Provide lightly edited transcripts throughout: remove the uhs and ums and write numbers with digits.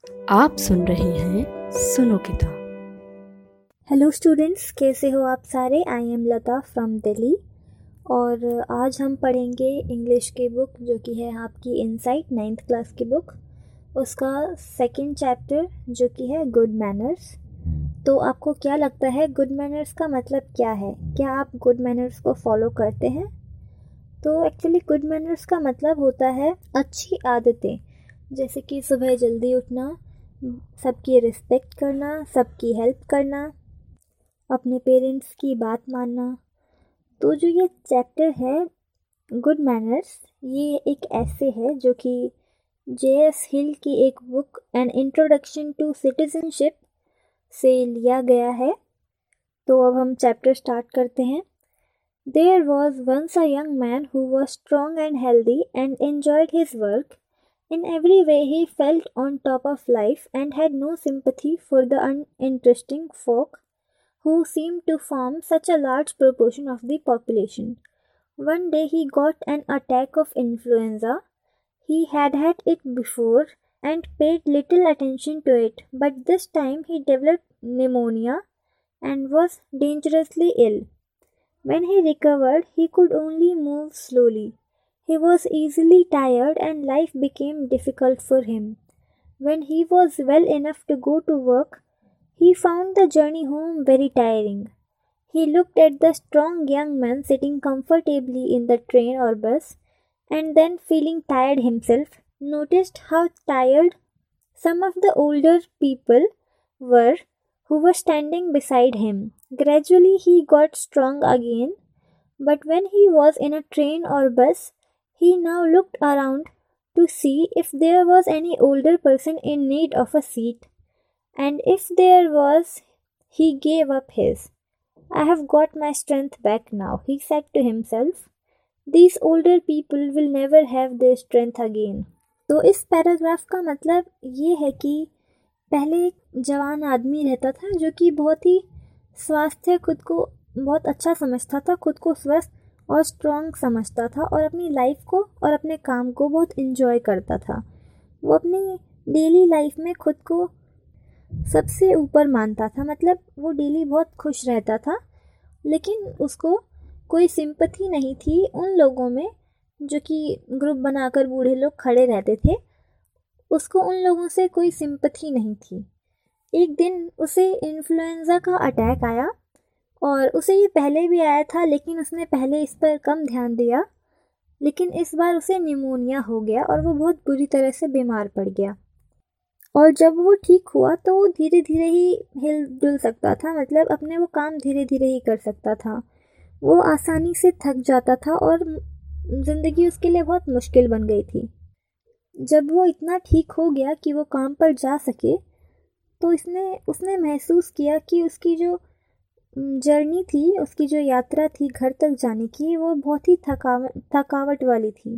आप सुन रहे हैं सुनो किताब। हेलो स्टूडेंट्स, कैसे हो आप सारे। I am Lata from Delhi और आज हम पढ़ेंगे इंग्लिश की बुक जो कि है आपकी इनसाइट 9th क्लास की बुक, उसका सेकंड चैप्टर जो कि है गुड मैनर्स। तो आपको क्या लगता है गुड मैनर्स का मतलब क्या है? क्या आप गुड मैनर्स को फॉलो करते हैं? तो एक्चुअली गुड मैनर्स का मतलब होता है अच्छी आदतें, जैसे कि सुबह जल्दी उठना, सबकी रिस्पेक्ट करना, सबकी हेल्प करना, अपने पेरेंट्स की बात मानना। तो जो ये चैप्टर है गुड मैनर्स, ये एक ऐसे है जो कि J.S. हिल की एक book an introduction to citizenship से लिया गया है। तो अब हम चैप्टर स्टार्ट करते हैं। There was once a young man who was strong and healthy and enjoyed his work. In every way he felt on top of life and had no sympathy for the uninteresting folk who seemed to form such a large proportion of the population. One day he got an attack of influenza. He had had it before and paid little attention to it, but this time he developed pneumonia and was dangerously ill. When he recovered, he could only move slowly. He was easily tired and life became difficult for him. When he was well enough to go to work, he found the journey home very tiring. He looked at the strong young man sitting comfortably in the train or bus, and then, feeling tired himself, noticed how tired some of the older people were who were standing beside him. Gradually, he got strong again, but when he was in a train or bus, he now looked around to see if there was any older person in need of a seat, and if there was, he gave up his. I have got my strength back now, he said to himself. These older people will never have their strength again. तो इस paragraph का मतलब ये है कि पहले एक जवान आदमी रहता था जो कि बहुत ही स्वास्थ्य, खुद को बहुत अच्छा समझता था, खुद को स्वस्थ और स्ट्रॉन्ग समझता था और अपनी लाइफ को और अपने काम को बहुत इन्जॉय करता था। वो अपनी डेली लाइफ में खुद को सबसे ऊपर मानता था, मतलब वो डेली बहुत खुश रहता था, लेकिन उसको कोई सिंपैथी नहीं थी उन लोगों में जो कि ग्रुप बनाकर बूढ़े लोग खड़े रहते थे। उसको उन लोगों से कोई सिंपैथी नहीं थी। एक दिन उसे इन्फ्लुएंजा का अटैक आया और उसे ये पहले भी आया था, लेकिन उसने पहले इस पर कम ध्यान दिया। लेकिन इस बार उसे निमोनिया हो गया और वो बहुत बुरी तरह से बीमार पड़ गया। और जब वो ठीक हुआ तो वो धीरे धीरे ही हिल डुल सकता था, मतलब अपने वो काम धीरे धीरे ही कर सकता था। वो आसानी से थक जाता था और ज़िंदगी उसके लिए बहुत मुश्किल बन गई थी। जब वो इतना ठीक हो गया कि वो काम पर जा सके, तो उसने महसूस किया कि उसकी जो जर्नी थी, उसकी जो यात्रा थी घर तक जाने की, वो बहुत ही थकावट वाली थी।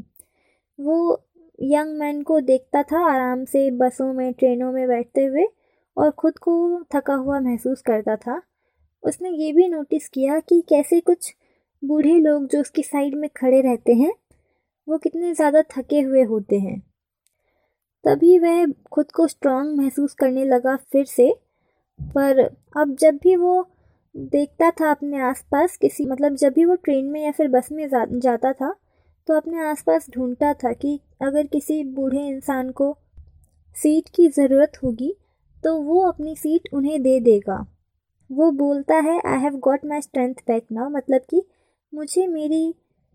वो यंग मैन को देखता था आराम से बसों में, ट्रेनों में बैठते हुए और ख़ुद को थका हुआ महसूस करता था। उसने ये भी नोटिस किया कि कैसे कुछ बूढ़े लोग जो उसकी साइड में खड़े रहते हैं वो कितने ज़्यादा थके हुए होते हैं। तभी वह खुद को स्ट्रांग महसूस करने लगा फिर से। पर अब जब भी वो देखता था अपने आसपास किसी, मतलब जब भी वो ट्रेन में या फिर बस में जाता था, तो अपने आसपास ढूंढता था कि अगर किसी बूढ़े इंसान को सीट की ज़रूरत होगी तो वो अपनी सीट उन्हें दे देगा। वो बोलता है I have got my strength back now, मतलब कि मुझे मेरी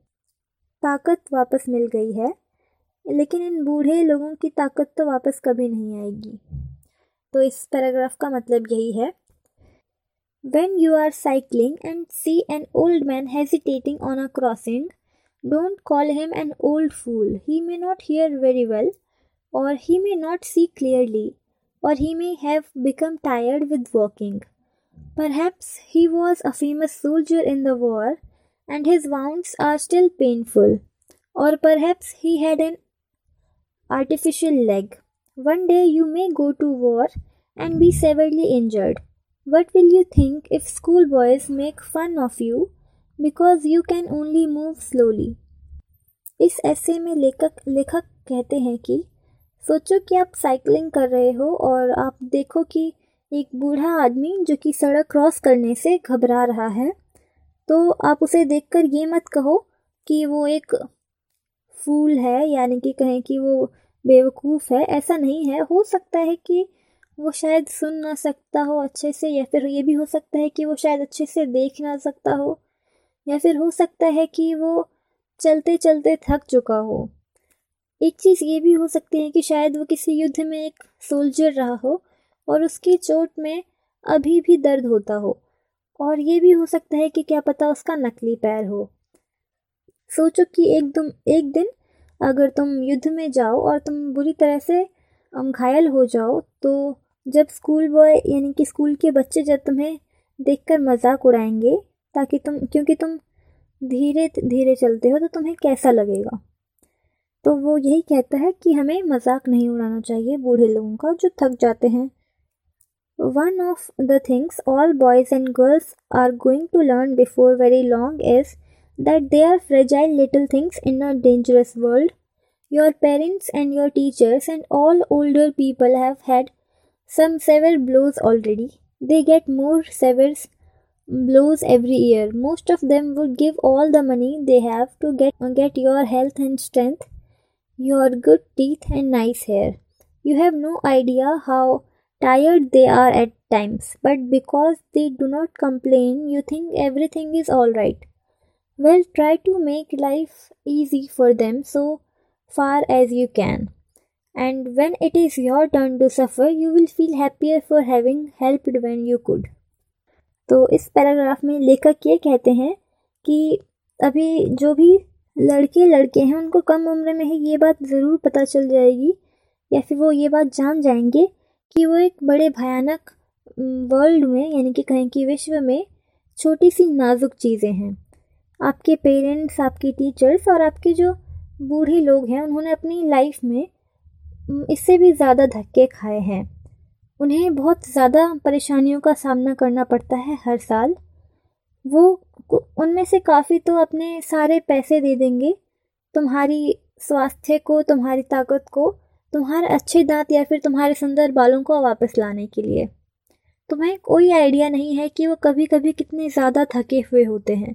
ताकत वापस मिल गई है, लेकिन इन बूढ़े लोगों की ताकत तो वापस कभी नहीं आएगी। तो इस पैराग्राफ का मतलब यही है। When you are cycling and see an old man hesitating on a crossing, don't call him an old fool. He may not hear very well, or he may not see clearly, or he may have become tired with walking. Perhaps he was a famous soldier in the war, and his wounds are still painful. Or perhaps he had an artificial leg. One day you may go to war and be severely injured. What will you think if schoolboys make fun of you because you can only move slowly? इस ऐसे में लेखक कहते हैं कि सोचो कि आप साइकिलिंग कर रहे हो और आप देखो कि एक बूढ़ा आदमी जो कि सड़क क्रॉस करने से घबरा रहा है, तो आप उसे देखकर ये मत कहो कि वो एक फूल है, यानी कि कहें कि वो बेवकूफ़ है। ऐसा नहीं है। हो सकता है कि वो शायद सुन ना सकता हो अच्छे से, या फिर ये भी हो सकता है कि वो शायद अच्छे से देख ना सकता हो, या फिर हो सकता है कि वो चलते चलते थक चुका हो। एक चीज़ ये भी हो सकती है कि शायद वो किसी युद्ध में एक सोल्जर रहा हो और उसकी चोट में अभी भी दर्द होता हो, और ये भी हो सकता है कि क्या पता उसका नकली पैर हो। सोचो कि एक दिन अगर तुम युद्ध में जाओ और तुम बुरी तरह से घायल हो जाओ, तो जब स्कूल बॉय यानी कि स्कूल के बच्चे जब तुम्हें देखकर मजाक उड़ाएंगे, क्योंकि तुम धीरे धीरे चलते हो, तो तुम्हें कैसा लगेगा? तो वो यही कहता है कि हमें मजाक नहीं उड़ाना चाहिए बूढ़े लोगों का जो थक जाते हैं। One of the things all boys and girls are going to learn before very long is that they are fragile little things in a dangerous world. Your parents and your teachers and all older people have had some severe blows already. They get more severe blows every year. Most of them would give all the money they have to get your health and strength, your good teeth and nice hair. You have no idea how tired they are at times, but because they do not complain, you think everything is alright. Well, try to make life easy for them so far as you can. And when it is your turn to suffer, you will feel happier for having helped when you could. तो इस paragraph में लेखक ये कहते हैं कि अभी जो भी लड़के हैं उनको कम उम्र में ही ये बात ज़रूर पता चल जाएगी, या फिर वो ये बात जान जाएंगे कि वो एक बड़े भयानक वर्ल्ड में, यानी कि कहें कि विश्व में, छोटी सी नाजुक चीज़ें हैं। आपके पेरेंट्स, आपके टीचर्स और आपके जो बूढ़े लोग हैं, उन्होंने अपनी लाइफ में इससे भी ज़्यादा धक्के खाए हैं। उन्हें बहुत ज़्यादा परेशानियों का सामना करना पड़ता है हर साल। वो उनमें से काफ़ी तो अपने सारे पैसे दे देंगे तुम्हारी स्वास्थ्य को, तुम्हारी ताकत को, तुम्हारे अच्छे दांत या फिर तुम्हारे सुंदर बालों को वापस लाने के लिए। तुम्हें कोई आइडिया नहीं है कि वो कभी कभी कितने ज़्यादा थके हुए होते हैं,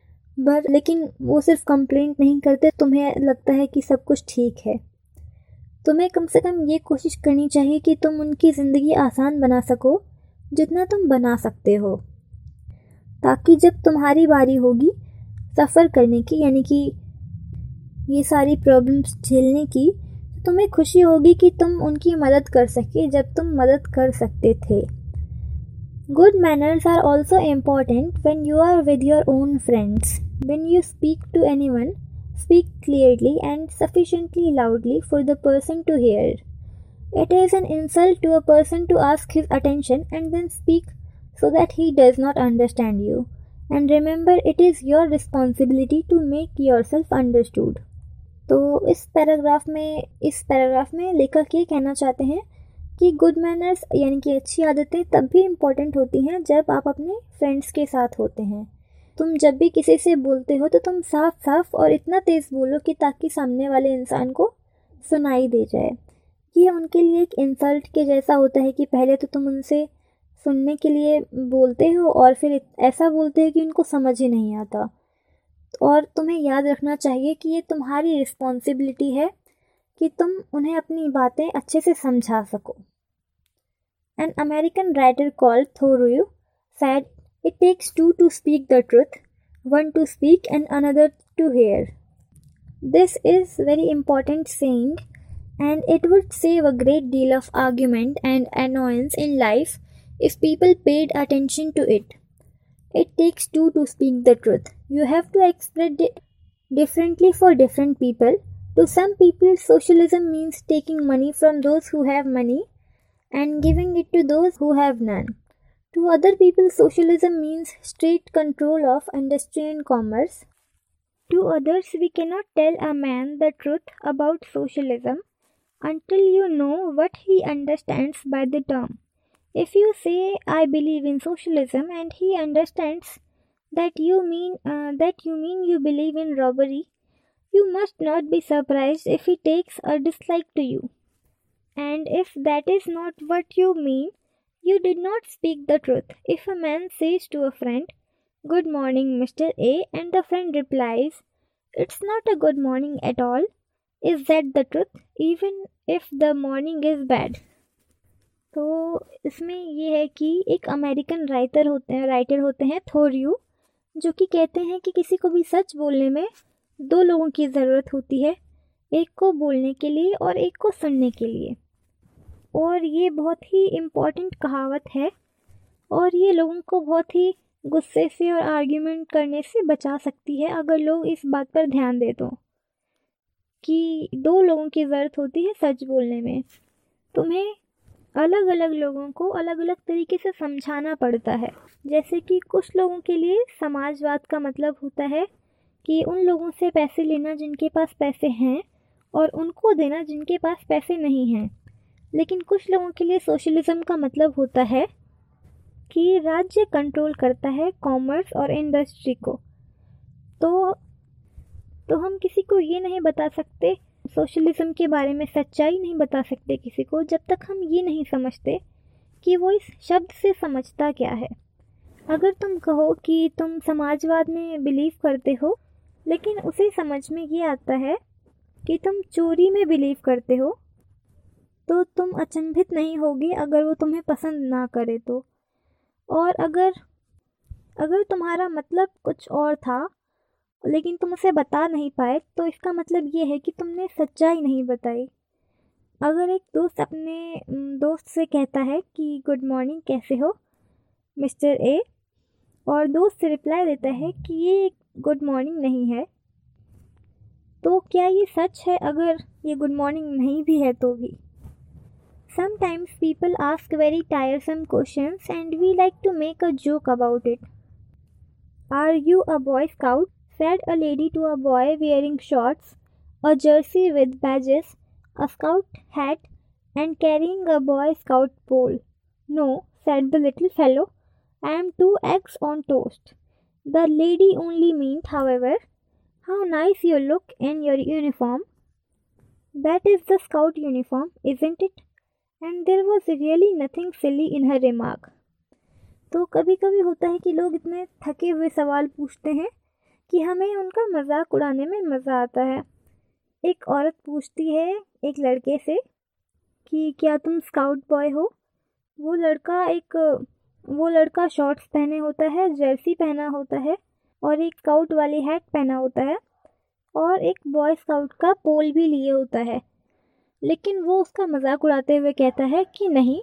लेकिन वो सिर्फ कंप्लेंट नहीं करते। तुम्हें लगता है कि सब कुछ ठीक है। तुम्हें कम से कम ये कोशिश करनी चाहिए कि तुम उनकी ज़िंदगी आसान बना सको जितना तुम बना सकते हो, ताकि जब तुम्हारी बारी होगी सफ़र करने की, यानी कि ये सारी प्रॉब्लम्स झेलने की, तो तुम्हें खुशी होगी कि तुम उनकी मदद कर सके जब तुम मदद कर सकते थे। Good manners are also important when you are with your own friends. When you speak to anyone, speak clearly and sufficiently loudly for the person to hear. It is an insult to a person to ask his attention and then speak so that he does not understand you. And remember, it is your responsibility to make yourself understood. तो इस paragraph में लेखक ये कहना चाहते हैं कि good manners यानी कि अच्छी आदतें तब भी इम्पोर्टेंट होती हैं जब आप अपने फ्रेंड्स के साथ होते हैं। तुम जब भी किसी से बोलते हो तो तुम साफ साफ और इतना तेज़ बोलो कि ताकि सामने वाले इंसान को सुनाई दे जाए। ये उनके लिए एक इंसल्ट के जैसा होता है कि पहले तो तुम उनसे सुनने के लिए बोलते हो और फिर ऐसा बोलते हो कि उनको समझ ही नहीं आता। और तुम्हें याद रखना चाहिए कि ये तुम्हारी रिस्पॉन्सिबिलिटी है कि तुम उन्हें अपनी बातें अच्छे से समझा सको। An American writer called Thoreau said, "It takes two to speak the truth, one to speak and another to hear." This is very important saying, and it would save a great deal of argument and annoyance in life if people paid attention to it. It takes two to speak the truth. You have to express it differently for different people. To some people, socialism means taking money from those who have money and giving it to those who have none. To other people, socialism means strict control of industry and commerce. To others, we cannot tell a man the truth about socialism until you know what he understands by the term. If you say, "I believe in socialism," and he understands that you mean you believe in robbery, you must not be surprised if he takes a dislike to you. And if that is not what you mean, you did not speak the truth. If a man says to a friend, "Good morning, Mr. A," and the friend replies, "It's not a good morning at all," is that the truth, even if the morning is bad? तो इसमें ये है कि एक American writer होते हैं थोरियू, जो कि कहते हैं कि किसी को भी सच बोलने में दो लोगों की ज़रूरत होती है, एक को बोलने के लिए और एक को सुनने के लिए। और ये बहुत ही इम्पॉर्टेंट कहावत है और ये लोगों को बहुत ही गुस्से से और आर्ग्यूमेंट करने से बचा सकती है अगर लोग इस बात पर ध्यान दें तो, कि दो लोगों की ज़रूरत होती है सच बोलने में। तुम्हें अलग अलग लोगों को अलग अलग तरीके से समझाना पड़ता है। जैसे कि कुछ लोगों के लिए समाजवाद का मतलब होता है कि उन लोगों से पैसे लेना जिनके पास पैसे हैं और उनको देना जिनके पास पैसे नहीं हैं। लेकिन कुछ लोगों के लिए सोशलिज्म का मतलब होता है कि राज्य कंट्रोल करता है कॉमर्स और इंडस्ट्री को। तो हम किसी को ये नहीं बता सकते, सोशलिज्म के बारे में सच्चाई नहीं बता सकते किसी को, जब तक हम ये नहीं समझते कि वो इस शब्द से समझता क्या है। अगर तुम कहो कि तुम समाजवाद में बिलीव करते हो, लेकिन उसे समझ में ये आता है कि तुम चोरी में बिलीव करते हो, तो तुम अचंभित नहीं होगे अगर वो तुम्हें पसंद ना करे तो। और अगर तुम्हारा मतलब कुछ और था लेकिन तुम उसे बता नहीं पाए, तो इसका मतलब ये है कि तुमने सच्चाई नहीं बताई। अगर एक दोस्त अपने दोस्त से कहता है कि गुड मॉर्निंग, कैसे हो मिस्टर ए, और दोस्त से रिप्लाई देता है कि ये गुड मॉर्निंग नहीं है, तो क्या ये सच है अगर ये गुड मॉर्निंग नहीं भी है तो भी? Sometimes people ask very tiresome questions and we like to make a joke about it. Are you a Boy Scout? Said a lady to a boy wearing shorts, a jersey with badges, a scout hat, and carrying a Boy Scout pole. No, said the little fellow, I am 2 eggs on toast. The lady only meant, however, how nice you look in your uniform. That is the scout uniform, isn't it? And there was really nothing silly in her remark. तो कभी कभी होता है कि लोग इतने थके हुए सवाल पूछते हैं कि हमें उनका मजाक उड़ाने में मज़ा आता है। एक औरत पूछती है एक लड़के से कि क्या तुम स्काउट बॉय हो? वो लड़का शॉर्ट्स पहने होता है, जर्सी पहना होता है और एक स्काउट वाली हैट पहना होता है और एक बॉय स्काउट का पोल भी लिए होता है। लेकिन वो उसका मजाक उड़ाते हुए कहता है कि नहीं,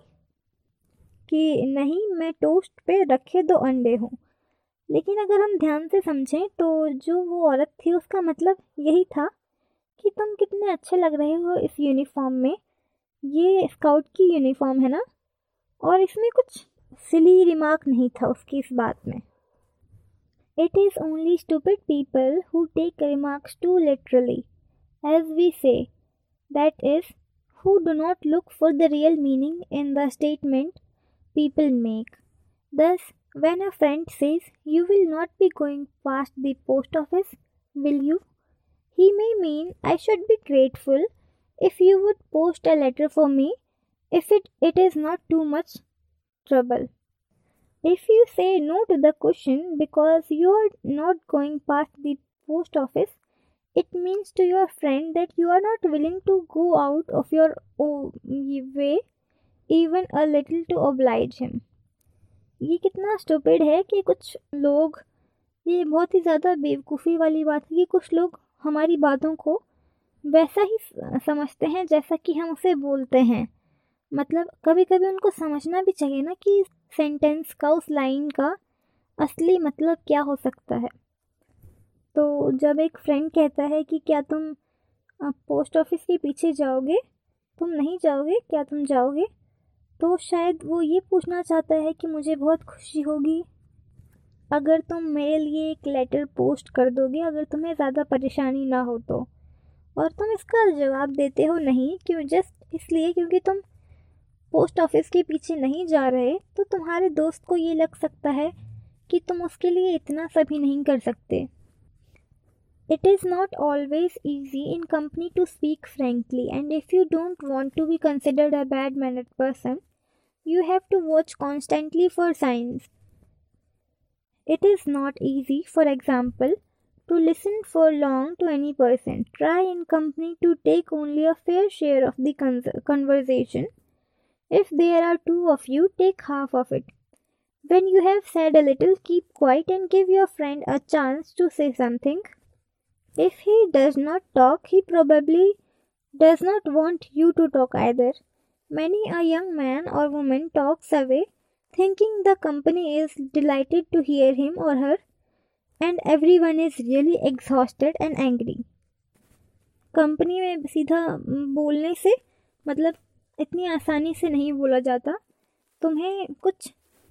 मैं टोस्ट पे रखे 2 अंडे हूँ। लेकिन अगर हम ध्यान से समझें तो जो वो औरत थी उसका मतलब यही था कि तुम कितने अच्छे लग रहे हो इस यूनिफॉर्म में, ये स्काउट की यूनिफॉर्म है ना। और इसमें कुछ सिली रिमार्क नहीं था उसकी इस बात में। It is only stupid people who take remarks too literally, as we say, that is, who do not look for the real meaning in the statement people make. Thus, when a friend says, "You will not be going past the post office, will you?" he may mean, "I should be grateful if you would post a letter for me, if it is not too much trouble." If you say no to the question because you are not going past the post office, it means to your friend that you are not willing to go out of your way even a little to oblige him. ये कितना stupid है कि कुछ लोग, ये बहुत ही ज़्यादा बेवकूफ़ी वाली बात है कि कुछ लोग हमारी बातों को वैसा ही समझते हैं जैसा कि हम उसे बोलते हैं। मतलब कभी कभी उनको समझना भी चाहिए ना कि सेंटेंस का, उस लाइन का असली मतलब क्या हो सकता है। तो जब एक फ्रेंड कहता है कि क्या तुम पोस्ट ऑफिस के पीछे जाओगे, तुम नहीं जाओगे, क्या तुम जाओगे, तो शायद वो ये पूछना चाहता है कि मुझे बहुत खुशी होगी अगर तुम मेरे लिए एक लेटर पोस्ट कर दोगे, अगर तुम्हें ज़्यादा परेशानी ना हो तो। और तुम इसका जवाब देते हो नहीं, क्यों? जस्ट इसलिए क्योंकि तुम पोस्ट ऑफिस के पीछे नहीं जा रहे, तो तुम्हारे दोस्त को ये लग सकता है कि तुम उसके लिए इतना सा भी नहीं कर सकते। It is not always easy in company to speak frankly, and if you don't want to be considered a bad-mannered person, you have to watch constantly for signs. It is not easy, for example, to listen for long to any person. Try in company to take only a fair share of the conversation. If there are two of you, take half of it. When you have said a little, keep quiet and give your friend a chance to say something. If he does not talk, he probably does not want you to talk either. Many a young man or woman talks away, thinking the company is delighted to hear him or her, and everyone is really exhausted and angry. Company में सीधा बोलने से मतलब इतनी आसानी से नहीं बोला जाता. तुम्हें कुछ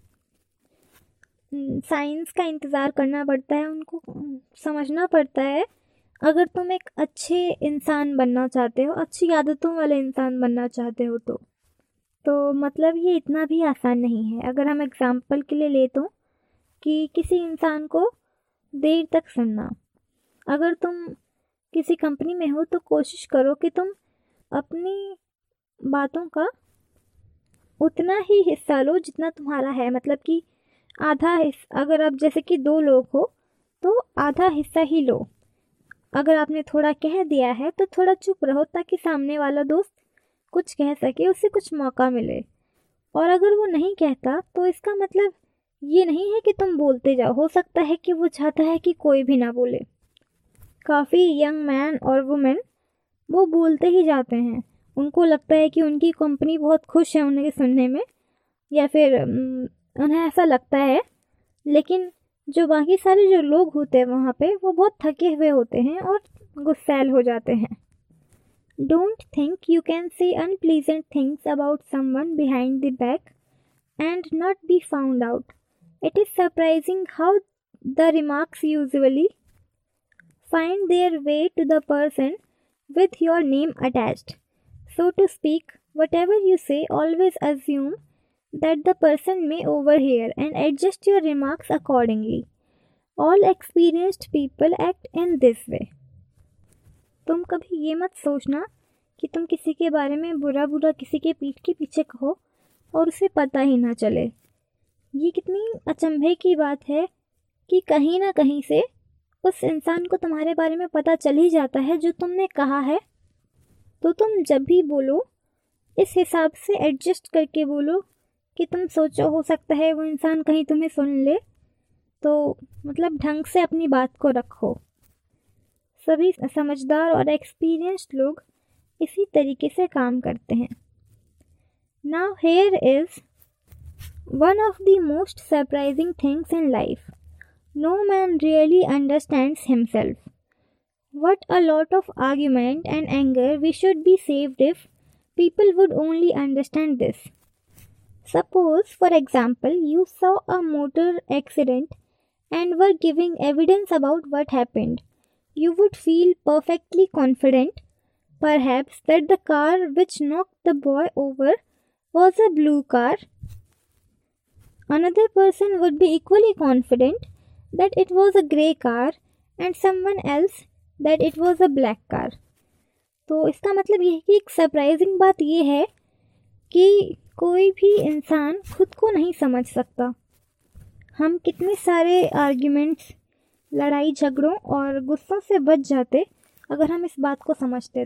साइंस का इंतज़ार करना पड़ता है, उनको समझना पड़ता है. अगर तुम एक अच्छे इंसान बनना चाहते हो, अच्छी आदतों वाले इंसान बनना चाहते हो तो मतलब ये इतना भी आसान नहीं है. अगर हम एग्जाम्पल के लिए ले तो कि किसी इंसान को देर तक सुनना. अगर तुम किसी कंपनी में हो तो कोशिश करो कि तुम अपनी बातों का उतना ही हिस्सा लो जितना तुम्हारा है. मतलब कि आधा हिस्सा, अगर आप जैसे कि 2 लोग हो तो आधा हिस्सा ही लो. अगर आपने थोड़ा कह दिया है तो थोड़ा चुप रहो ताकि सामने वाला दोस्त कुछ कह सके, उसे कुछ मौका मिले. और अगर वो नहीं कहता तो इसका मतलब ये नहीं है कि तुम बोलते जाओ. हो सकता है कि वो चाहता है कि कोई भी ना बोले. काफ़ी यंग मैन और वुमेन वो बोलते ही जाते हैं. उनको लगता है कि उनकी कंपनी बहुत खुश है उन्हें सुनने में, या फिर उन्हें ऐसा लगता है. लेकिन जो बाकी सारे जो लोग होते हैं वहाँ पे वो बहुत थके हुए होते हैं और गुस्सैल हो जाते हैं. Don't think you can say unpleasant things about someone behind the back and not be found out. It is surprising how the remarks usually find their way to the person with your name attached. So to speak, whatever you say, always assume that the person may overhear and adjust your remarks accordingly. All experienced people act in this way. तुम कभी ये मत सोचना कि तुम किसी के बारे में बुरा किसी के पीठ के पीछे कहो और उसे पता ही ना चले. ये कितनी अचंभे की बात है कि कहीं ना कहीं से उस इंसान को तुम्हारे बारे में पता चल ही जाता है जो तुमने कहा है. तो तुम जब भी बोलो इस हिसाब से एडजस्ट करके बोलो कि तुम सोचो हो सकता है वो इंसान कहीं तुम्हें सुन ले. तो मतलब ढंग से अपनी बात को रखो. सभी समझदार और एक्सपीरियंस्ड लोग इसी तरीके से काम करते हैं. Now here is one of the most surprising things in life. No man really understands himself. What a lot of argument and anger we should be saved if people would only understand this. Suppose, for example, you saw a motor accident and were giving evidence about what happened. You would feel perfectly confident, perhaps, that the car which knocked the boy over was a blue car. Another person would be equally confident that it was a grey car, and someone else that it was a black car. तो इसका मतलब ये है कि एक surprising बात ये है कि कोई भी इंसान खुद को नहीं समझ सकता. हम कितने सारे आर्ग्यूमेंट्स, लड़ाई झगड़ों और गुस्सों से बच जाते अगर हम इस बात को समझते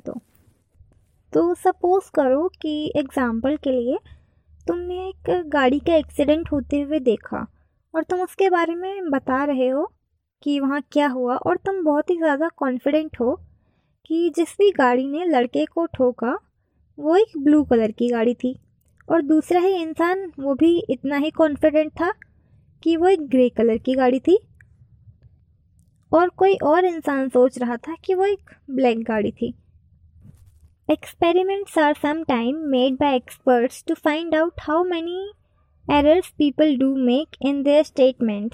तो सपोज़ करो कि एग्ज़ाम्पल के लिए तुमने एक गाड़ी का एक्सीडेंट होते हुए देखा और तुम उसके बारे में बता रहे हो कि वहाँ क्या हुआ, और तुम बहुत ही ज़्यादा कॉन्फिडेंट हो कि जिस भी गाड़ी ने लड़के को ठोका वो एक ब्लू कलर की गाड़ी थी, और दूसरा ही इंसान वो भी इतना ही कॉन्फिडेंट था कि वो एक ग्रे कलर की गाड़ी थी, और कोई और इंसान सोच रहा था कि वो एक ब्लैक गाड़ी थी. Experiments are sometimes made by experts to find out how many errors people do make in their statement.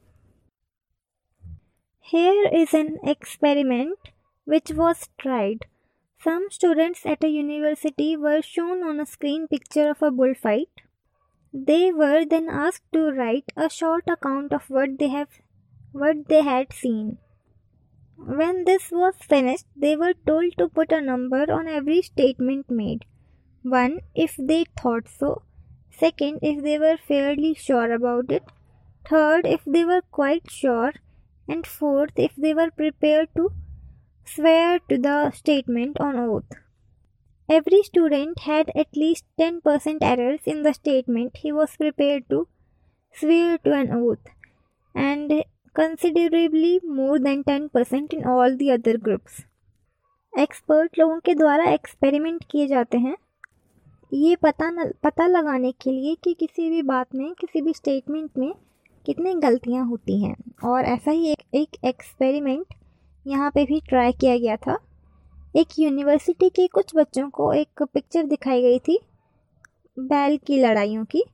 Here is an experiment which was tried. Some students at a university were shown on a screen picture of a bullfight. They were then asked to write a short account of what they had seen. When this was finished, they were told to put a number on every statement made. 1. If they thought so. 2nd. If they were fairly sure about it. 3rd. If they were quite sure. And 4th. If they were prepared to swear to the statement on oath. Every student had at least 10% errors in the statement he was prepared to swear to an oath, and considerably more than 10% in all the other groups. Expert लोगों के द्वारा experiment किए जाते हैं ये पता लगाने के लिए कि किसी भी बात में, किसी भी स्टेटमेंट में कितनी गलतियां होती हैं। और ऐसा ही एक एक्सपेरिमेंट यहाँ पे भी ट्राई किया गया था। एक यूनिवर्सिटी के कुछ बच्चों को एक पिक्चर दिखाई गई थी बैल की लड़ाइयों की।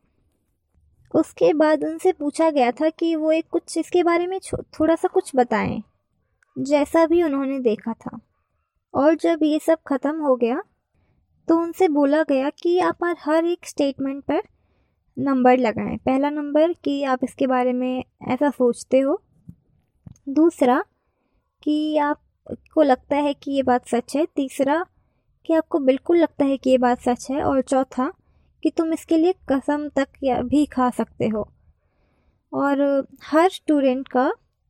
उसके बाद उनसे पूछा गया था कि वो कुछ इसके बारे में थोड़ा सा कुछ बताएं, जैसा भी उन्होंने देखा था। और जब ये सब ख़त्म हो गया तो उनसे बोला गया कि आप हर एक स्टेटमेंट पर नंबर लगाएं। पहला नंबर कि आप इसके बारे में ऐसा सोचते हो, दूसरा कि आपको लगता है कि ये बात सच है, तीसरा कि आपको बिल्कुल लगता है कि ये बात सच है, और चौथा कि तुम इसके लिए कसम तक भी खा सकते हो। और हर स्टूडेंट का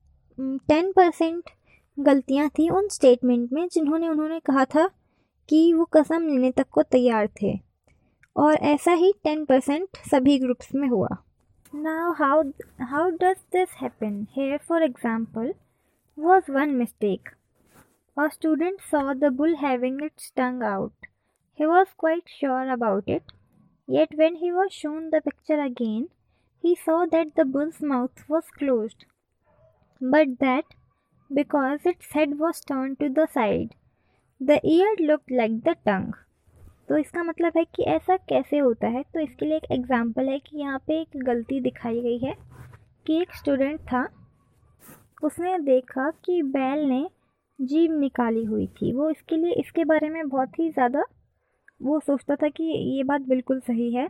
10% गलतियां थी उन स्टेटमेंट में उन्होंने कहा था कि वो कसम लेने तक को तैयार थे, और ऐसा ही 10% सभी ग्रुप्स में हुआ। Now how does this happen? Here for example was one mistake. A student saw the bull having its tongue out. He was quite sure about it. Yet when he was shown the picture again, he saw that the bull's mouth was closed, but that because its head was turned to the side, the ear looked like the tongue. तो इसका मतलब है कि ऐसा कैसे होता है। तो इसके लिए एक एग्जाम्पल है कि यहाँ पे एक गलती दिखाई गई है कि एक स्टूडेंट था, उसने देखा कि बैल ने जीभ निकाली हुई थी। वो इसके बारे में बहुत ही ज़्यादा वो सोचता था कि ये बात बिल्कुल सही है,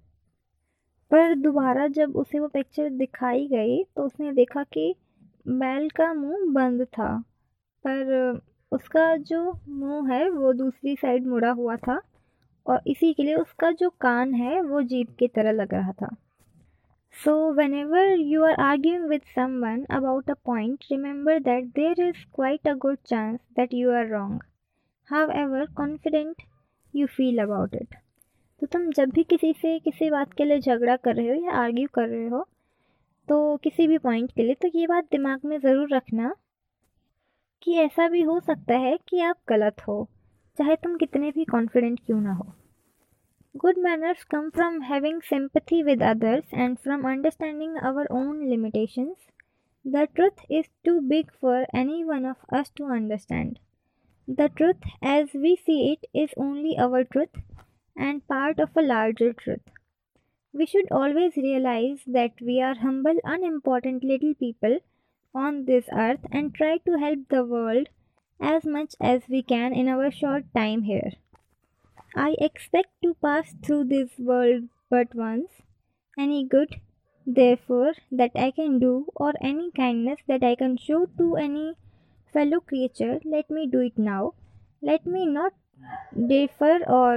पर दोबारा जब उसे वो पिक्चर दिखाई गई तो उसने देखा कि बैल का मुंह बंद था, पर उसका जो मुंह है वो दूसरी साइड मुड़ा हुआ था, और इसी के लिए उसका जो कान है वो जीभ की तरह लग रहा था। So whenever you are arguing with someone about a point, remember that there is quite a good chance that you are wrong, however confident you feel about it. तो तुम जब भी किसी बात के लिए झगड़ा कर रहे हो या आर्ग्यू कर रहे हो, तो किसी भी पॉइंट के लिए, तो ये बात दिमाग में ज़रूर रखना कि ऐसा भी हो सकता है कि आप गलत हो, चाहे तुम कितने भी कॉन्फिडेंट क्यों ना हो। Good manners come from having sympathy with others and from understanding our own limitations. The truth is too big for any one of us to understand. The truth as we see it is only our truth and part of a larger truth. We should always realize that we are humble, unimportant little people on this earth and try to help the world as much as we can in our short time here. I expect to pass through this world but once. Any good, therefore, that I can do, or any kindness that I can show to any fellow creature, let me do it now. Let me not defer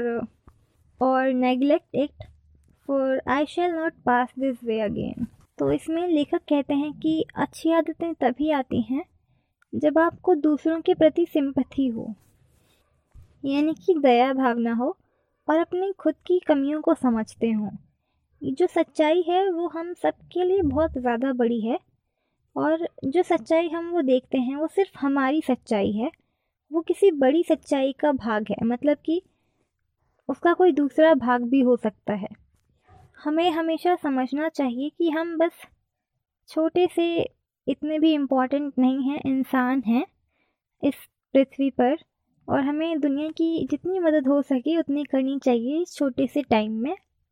or neglect it, for I shall not pass this way again. तो इसमें लेखक कहते हैं कि अच्छी आदतें तभी आती हैं जब आपको दूसरों के प्रति सिंपैथी हो, यानी कि दया भावना हो, और अपनी खुद की कमियों को समझते हों। जो सच्चाई है वो हम सबके लिए बहुत ज़्यादा बड़ी है, और जो सच्चाई हम वो देखते हैं वो सिर्फ हमारी सच्चाई है, वो किसी बड़ी सच्चाई का भाग है, मतलब कि उसका कोई दूसरा भाग भी हो सकता है। हमें हमेशा समझना चाहिए कि हम बस छोटे से, इतने भी इम्पोर्टेंट नहीं हैं, इंसान हैं इस पृथ्वी पर, और हमें दुनिया की जितनी मदद हो सके उतनी करनी चाहिए इस छोटे से टाइम में।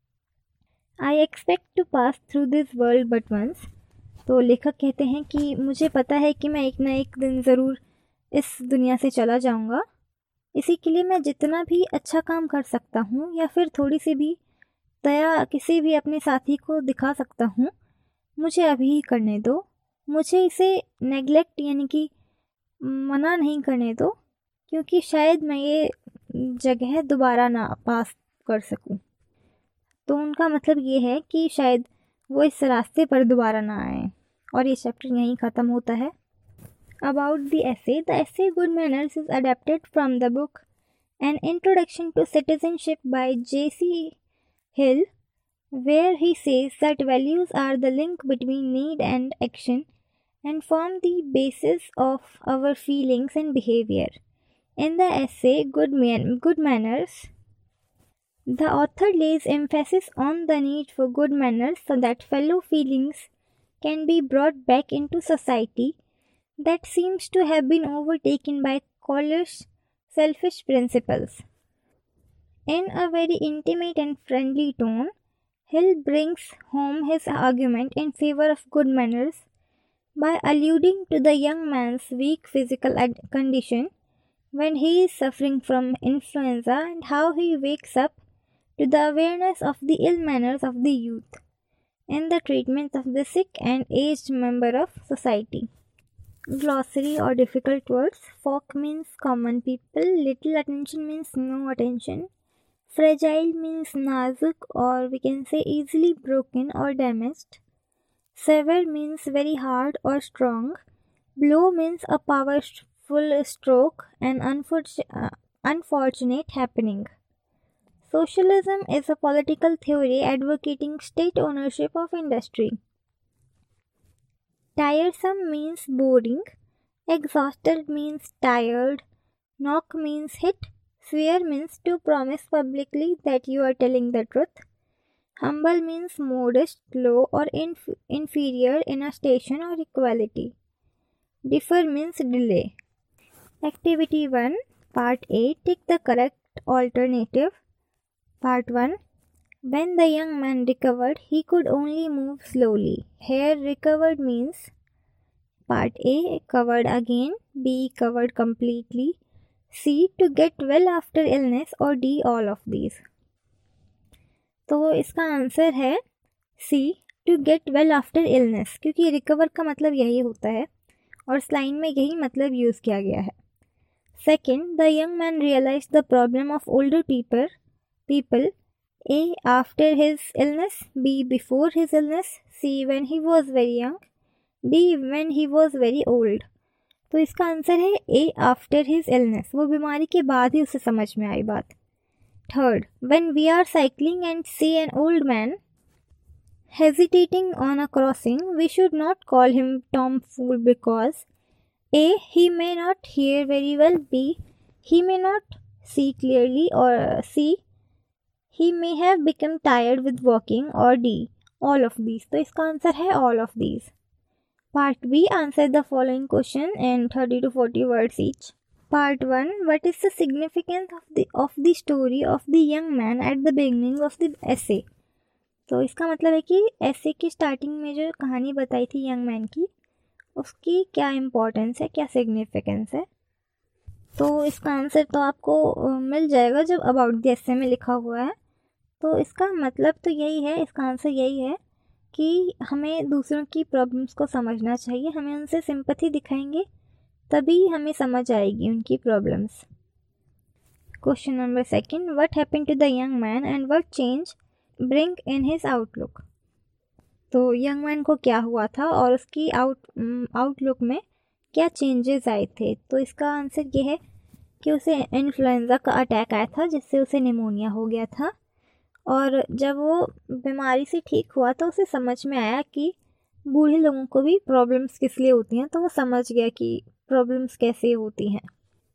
I expect to pass through this world but once. तो लेखक कहते हैं कि मुझे पता है कि मैं एक ना एक दिन ज़रूर इस दुनिया से चला जाऊंगा, इसी के लिए मैं जितना भी अच्छा काम कर सकता हूँ या फिर थोड़ी सी भी दया किसी भी अपने साथी को दिखा सकता हूँ, मुझे अभी ही करने दो। मुझे इसे नेगलेक्ट यानी कि मना नहीं करने दो, क्योंकि शायद मैं ये जगह दोबारा ना पास कर सकूं। तो उनका मतलब ये है कि शायद वो इस रास्ते पर दोबारा ना आए। और ये चैप्टर यहीं ख़त्म होता है। About the essay Good Manners is adapted from the book An Introduction to Citizenship by J.C. Hill, where he says that values are the link between need and action and form the basis of our feelings and behavior. In the essay Good Manners, the author lays emphasis on the need for good manners so that fellow feelings can be brought back into society that seems to have been overtaken by Colliers' selfish principles. In a very intimate and friendly tone, Hill brings home his argument in favor of good manners by alluding to the young man's weak physical condition when he is suffering from influenza and how he wakes up to the awareness of the ill manners of the youth in the treatment of the sick and aged member of society. Glossary or difficult words. Folk means common people. Little attention means no attention. Fragile means nazuk, or we can say easily broken or damaged. Sever means very hard or strong. Blow means a powerful stroke, an unfortunate happening. Socialism is a political theory advocating state ownership of industry. Tiresome means boring. Exhausted means tired. Knock means hit. Swear means to promise publicly that you are telling the truth. Humble means modest, low, or inferior in a station or equality. Differ means delay. Activity 1, Part A. Take the correct alternative. Part 1. When the young man recovered, he could only move slowly. Here, recovered means Part A. Covered again. B. Covered completely. C. To get well after illness. और D. All of these. तो इसका answer है C. To get well after illness, क्योंकि recover का मतलब यही होता है और इस लाइन में यही मतलब यूज़ किया गया है. Second, the young man realized the problem of older people. A. After his illness. B. Before his illness. C. When he was very young. D. When he was very old. तो इसका answer है A. After his illness. वो बीमारी के बाद ही उसे समझ में आई बात. Third, when we are cycling and see an old man hesitating on a crossing, we should not call him tomfool because A. He may not hear very well. B. He may not see clearly. Or C. He may have become tired with walking. Or D. All of these. तो इसका answer है all of these. Part B. Answer the following question in 30 to 40 words each. Part 1. What is the significance of the story of the young man at the beginning of the essay? तो इसका मतलब है कि essay की starting में जो कहानी बताई थी young man की, उसकी क्या इम्पोर्टेंस है, क्या सिग्निफिकेंस है. तो इसका आंसर तो आपको मिल जाएगा जब अबाउट द essay में लिखा हुआ है. तो इसका मतलब तो यही है, इसका आंसर यही है कि हमें दूसरों की प्रॉब्लम्स को समझना चाहिए. हमें उनसे सिंपैथी दिखाएंगे तभी हमें समझ आएगी उनकी problems. Question number 2. What happened to the young man and what change bring in his outlook. तो यंग मैन को क्या हुआ था और उसकी आउटलुक में क्या चेंजेस आए थे. तो इसका आंसर ये है कि उसे इन्फ्लुएंजा का अटैक आया था जिससे उसे निमोनिया हो गया था. और जब वो बीमारी से ठीक हुआ तो उसे समझ में आया कि बूढ़े लोगों को भी प्रॉब्लम्स किस लिए होती हैं. तो वो समझ गया कि प्रॉब्लम्स कैसे होती हैं.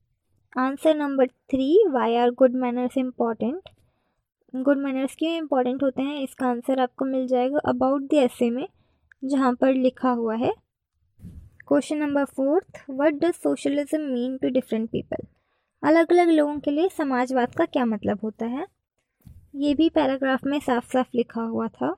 Answer number 3. Why are good manners important. Good manners क्यों इम्पॉर्टेंट होते हैं, इसका आंसर आपको मिल जाएगा अबाउट द एसे में जहाँ पर लिखा हुआ है. Question number 4. What does socialism mean to different people. अलग अलग लोगों के लिए समाजवाद का क्या मतलब होता है, ये भी पैराग्राफ में साफ साफ लिखा हुआ था.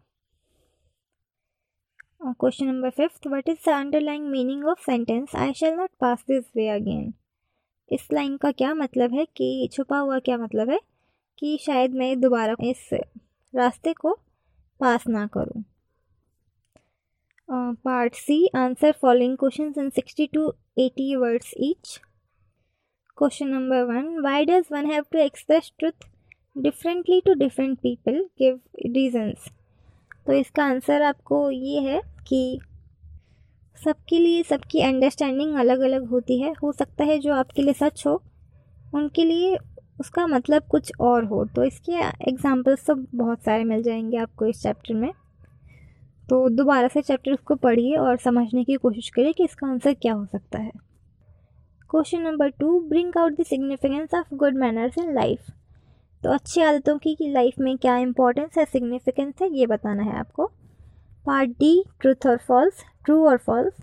Question number 5. What is the underlying meaning of sentence I shall not pass this way again. इस लाइन का क्या मतलब है, कि छुपा हुआ क्या मतलब है कि शायद मैं दोबारा इस रास्ते को पास ना करूं. Part C, answer following questions in 60 to 80 words each. Question number 1, why does one have to express truth differently to different people? Give reasons. तो इसका आंसर आपको ये है कि सबके लिए सबकी अंडरस्टैंडिंग अलग अलग होती है. हो सकता है जो आपके लिए सच हो उनके लिए उसका मतलब कुछ और हो. तो इसके एग्जाम्पल्स तो बहुत सारे मिल जाएंगे आपको इस चैप्टर में. तो दोबारा से चैप्टर को पढ़िए और समझने की कोशिश करिए कि इसका आंसर क्या हो सकता है. Question number 2, bring out the significance of good manners in life. तो अच्छी आदतों की लाइफ में क्या इंपॉर्टेंस है, सिग्निफिकेंस है, ये बताना है आपको. पार्ट डी, ट्रूथ और फॉल्स, ट्रू और false.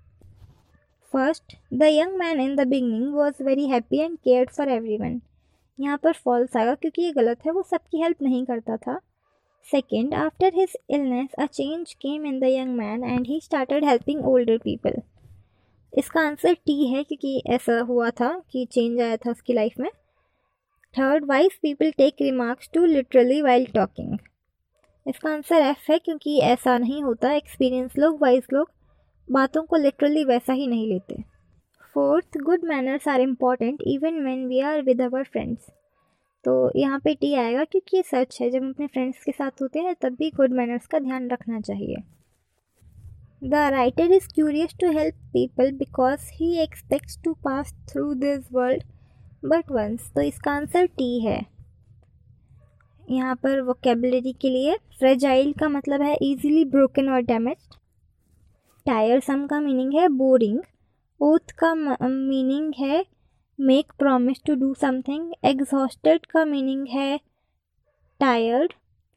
First, the young man in the beginning was very happy and cared for everyone. यहाँ पर फॉल्स आएगा क्योंकि ये गलत है, वो सबकी हेल्प नहीं करता था. Second, after his illness a change came in the young man and he started helping older people. इसका आंसर टी है क्योंकि ऐसा हुआ था कि चेंज आया था उसकी लाइफ में. Third, wise people take remarks too literally while talking. इसका आंसर एफ है क्योंकि ऐसा नहीं होता. एक्सपीरियंस लोग, वाइज लोग बातों को लिटरली वैसा ही नहीं लेते. Fourth, good manners are important even when we are with our friends. तो यहाँ पे टी आएगा क्योंकि ये सच है, जब हम अपने फ्रेंड्स के साथ होते हैं तब भी गुड मैनर्स का ध्यान रखना चाहिए. The writer is curious to help people because he expects to pass through this world but once. तो इसका आंसर टी है. यहाँ पर वोकेबलरी के लिए फ्रेजाइल का मतलब है इजीली ब्रोकन और डैमेज्ड. टायरसम का मीनिंग है बोरिंग. ओथ का मीनिंग है make promise to do something. Exhausted का मीनिंग है टायर्ड.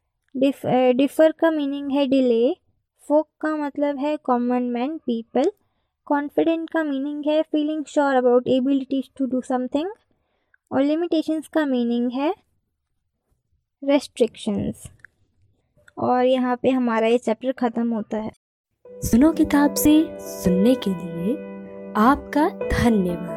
डिफर का मीनिंग है डिले. फोक का मतलब है कॉमन मैन, पीपल. कॉन्फिडेंट का मीनिंग है feeling sure about abilities to do something. और लिमिटेशंस का मीनिंग है रेस्ट्रिक्शंस. और यहाँ पे हमारा ये चैप्टर ख़त्म होता है. सुनो किताब से सुनने के लिए आपका धन्यवाद.